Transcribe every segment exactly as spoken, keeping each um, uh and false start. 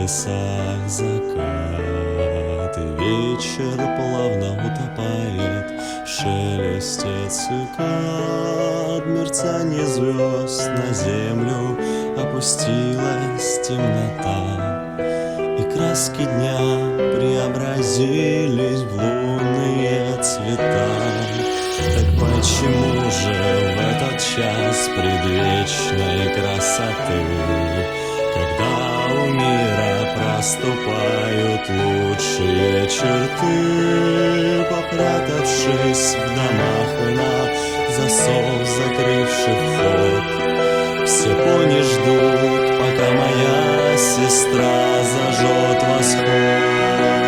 небесах закат, и вечер плавно утопает в шелесте цикад. Мерцание звезд на землю опустилась темнота, и краски дня преобразились в лунные цвета. Так почему же в этот час предвечной красоты, когда у мира проступают лучшие черты, попрятавшись в домах и на засов закрывший вход, все пони ждут, пока моя сестра зажжет восход.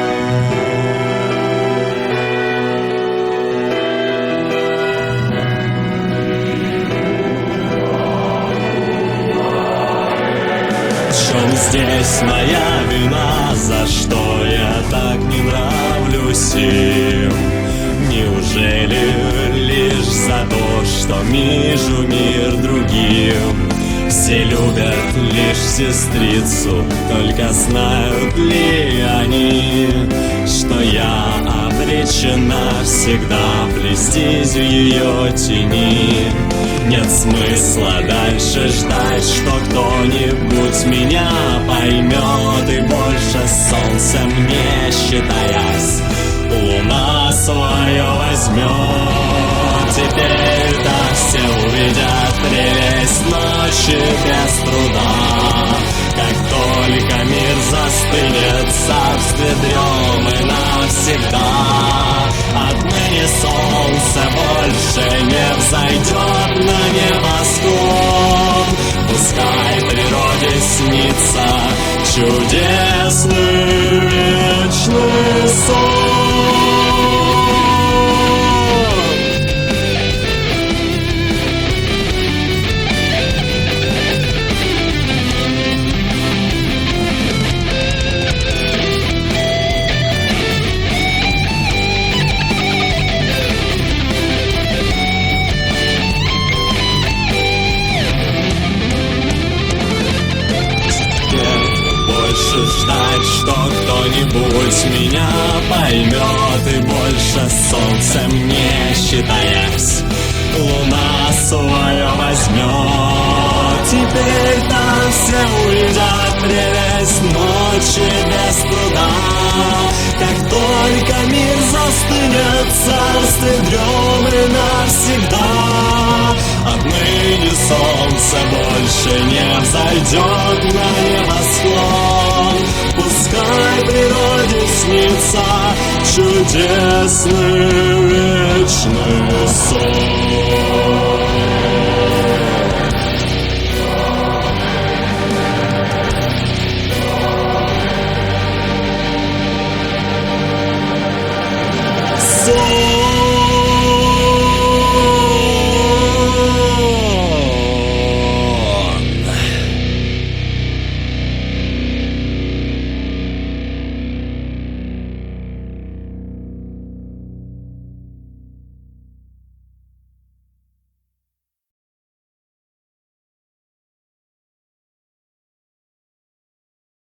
В чем здесь моя вина, за что я так не нравлюсь им? Неужели лишь за то, что межу мир другим? Все любят лишь сестрицу, только знают ли они, что я обречена всегда плестись в ее тени? Нет смысла дальше ждать, что кто-нибудь меня поймет, и больше солнцем не считаясь, луна свое возьмет. Теперь-то все увидят прелесть ночи без труда, как только мир застынет в царстве дремы навсегда. Отныне солнце больше не взойдет на небосклон, пускай природе снится чудесный вечный сон. Ждать, что кто-нибудь меня поймет, и больше солнцем не считаясь, луна свое возьмет. Теперь-то все увидят прелесть ночи без труда, как только мир застынет в царстве дремы навсегда. Отныне солнце больше не взойдет на небосклон, пускай природе снится чудесный вечный сон. Сон.